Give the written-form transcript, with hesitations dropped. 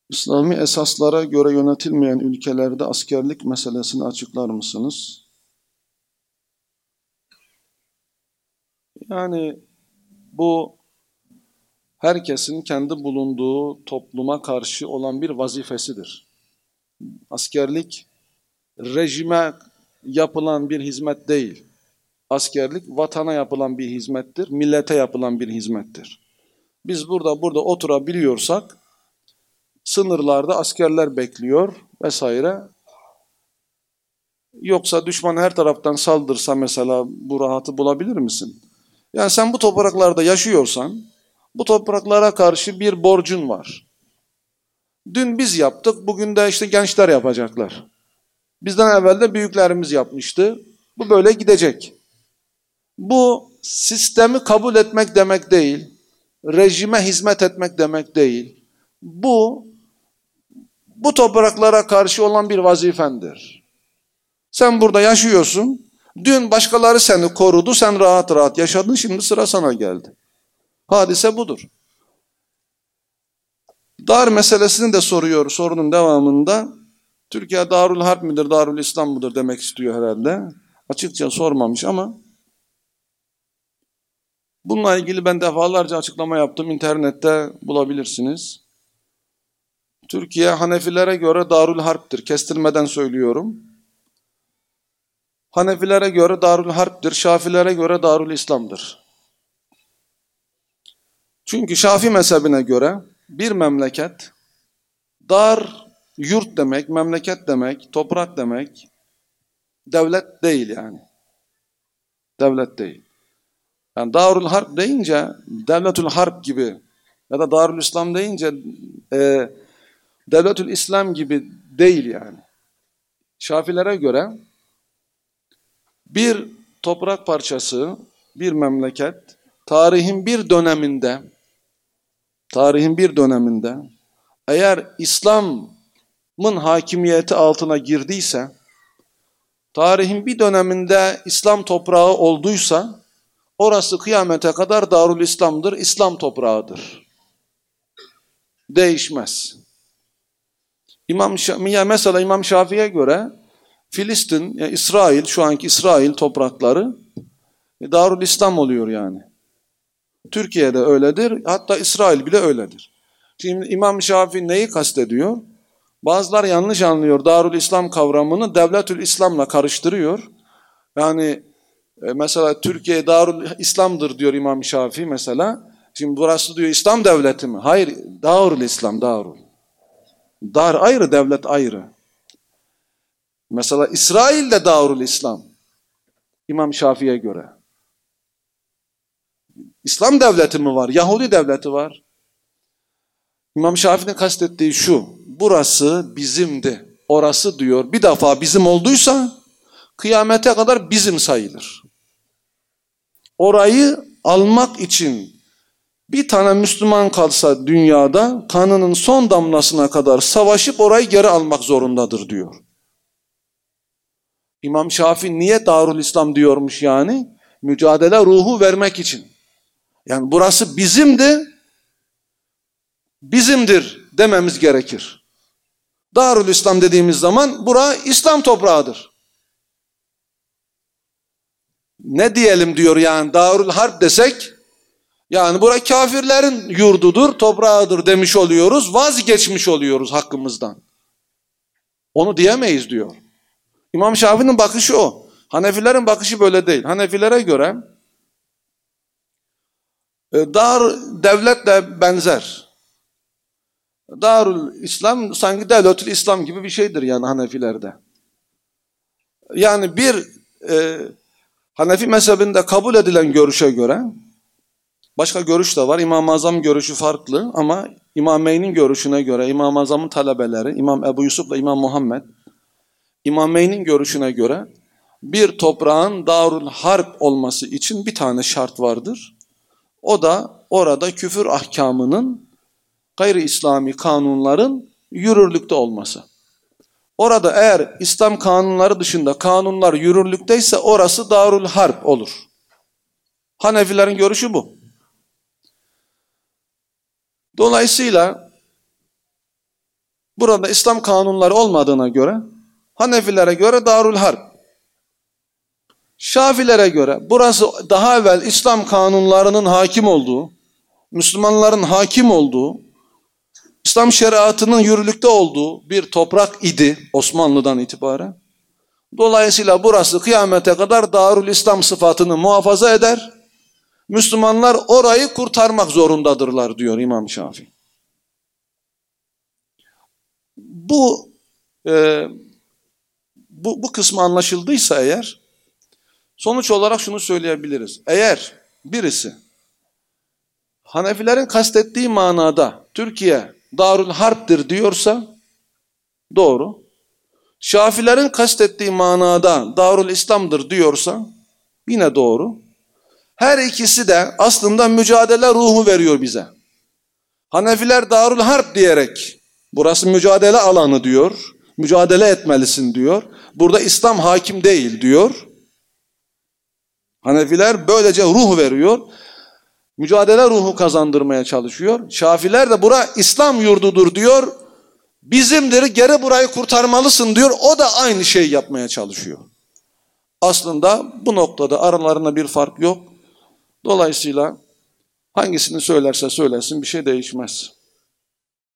İslami esaslara göre yönetilmeyen ülkelerde askerlik meselesini açıklar mısınız? Yani bu herkesin kendi bulunduğu topluma karşı olan bir vazifesidir. Askerlik rejime yapılan bir hizmet değil. Askerlik vatana yapılan bir hizmettir, millete yapılan bir hizmettir. Biz burada oturabiliyorsak sınırlarda askerler bekliyor vesaire. Yoksa düşman her taraftan saldırsa mesela bu rahatı bulabilir misin? Yani sen bu topraklarda yaşıyorsan bu topraklara karşı bir borcun var. Dün biz yaptık, bugün de işte gençler yapacaklar. Bizden evvel de büyüklerimiz yapmıştı. Bu böyle gidecek. Bu sistemi kabul etmek demek değil. Rejime hizmet etmek demek değil. Bu topraklara karşı olan bir vazifendir. Sen burada yaşıyorsun. Dün başkaları seni korudu. Sen rahat rahat yaşadın. Şimdi sıra sana geldi. Hadise budur. Dar meselesini de soruyor sorunun devamında. Türkiye Darül Harp midir, Darül İslam mıdır demek istiyor herhalde. Açıkça sormamış ama bununla ilgili ben defalarca açıklama yaptım. İnternette bulabilirsiniz. Türkiye Hanefilere göre Darül Harp'tir. Kestirmeden söylüyorum. Hanefilere göre Darül Harp'tir. Şafilere göre Darül İslam'dır. Çünkü Şafii mezhebine göre bir memleket dar, yurt demek, memleket demek, toprak demek, devlet değil yani. Devlet değil. Yani Darül Harp deyince Devletül Harp gibi ya da Darül İslam deyince Devletül İslam gibi değil yani. Şafilere göre bir toprak parçası, bir memleket tarihin bir döneminde eğer İslam'ın hakimiyeti altına girdiyse, tarihin bir döneminde İslam toprağı olduysa, orası kıyamete kadar Darül İslam'dır, İslam toprağıdır. Değişmez. Mesela İmam Şafii'ye göre Filistin, yani İsrail, şu anki İsrail toprakları Darül İslam oluyor yani. Türkiye'de öyledir, hatta İsrail bile öyledir. Şimdi İmam Şafii neyi kastediyor? Bazılar yanlış anlıyor. Darül İslam kavramını Devletül İslam'la karıştırıyor. Yani mesela Türkiye Darül İslam'dır diyor İmam Şafii mesela. Şimdi burası diyor İslam devleti mi? Hayır, Darül İslam, Darül. Dar ayrı, devlet ayrı. Mesela İsrail de Darül İslam. İmam Şafii'ye göre. İslam devleti mi var? Yahudi devleti var. İmam Şafii'nin kastettiği şu. Burası bizimdi. Orası diyor bir defa bizim olduysa kıyamete kadar bizim sayılır. Orayı almak için bir tane Müslüman kalsa dünyada kanının son damlasına kadar savaşıp orayı geri almak zorundadır diyor. İmam Şafii niye Darül İslam diyormuş yani? Mücadele ruhu vermek için. Yani burası bizimdir dememiz gerekir. Darül İslam dediğimiz zaman bura İslam toprağıdır. Ne diyelim diyor yani Darül Harp desek, yani bura kafirlerin yurdudur, toprağıdır demiş oluyoruz, vazgeçmiş oluyoruz hakkımızdan. Onu diyemeyiz diyor. İmam Şafii'nin bakışı o. Hanefilerin bakışı böyle değil. Hanefilere göre devletle benzer. Darül İslam sanki Devletül İslam gibi bir şeydir yani Hanefilerde. Yani bir Hanefi mezhebinde kabul edilen görüşe göre, başka görüş de var. İmam-ı Azam görüşü farklı ama İmameyn'in görüşüne göre, İmam-ı Azam'ın talebeleri, İmam Ebu Yusuf ile İmam Muhammed, İmameyn'in görüşüne göre bir toprağın Darül Harp olması için bir tane şart vardır. O da orada küfür ahkamının, gayri İslami kanunların yürürlükte olması. Orada eğer İslam kanunları dışında kanunlar yürürlükteyse orası Darül Harp olur. Hanefilerin görüşü bu. Dolayısıyla Burada İslam kanunları olmadığına göre Hanefilere göre Darül Harp. Şafilere göre burası daha evvel İslam kanunlarının hakim olduğu, Müslümanların hakim olduğu, İslam şeriatının yürürlükte olduğu bir toprak idi Osmanlı'dan itibaren. Dolayısıyla burası kıyamete kadar Darül İslam sıfatını muhafaza eder. Müslümanlar orayı kurtarmak zorundadırlar diyor İmam Şafii. Bu kısmı anlaşıldıysa eğer, sonuç olarak şunu söyleyebiliriz. Eğer birisi Hanefilerin kastettiği manada Türkiye Darül Harp'tir diyorsa doğru. Şafilerin kastettiği manada Darül İslam'dır diyorsa yine doğru. Her ikisi de aslında mücadele ruhu veriyor bize. Hanefiler Darül Harp diyerek burası mücadele alanı diyor. Mücadele etmelisin diyor. Burada İslam hakim değil diyor. Hanefiler böylece ruh veriyor. Mücadele ruhu kazandırmaya çalışıyor. Şafiler de bura İslam yurdudur diyor. Bizimdir, geri burayı kurtarmalısın diyor. O da aynı şeyi yapmaya çalışıyor. Aslında bu noktada aralarında bir fark yok. Dolayısıyla hangisini söylerse söylesin bir şey değişmez.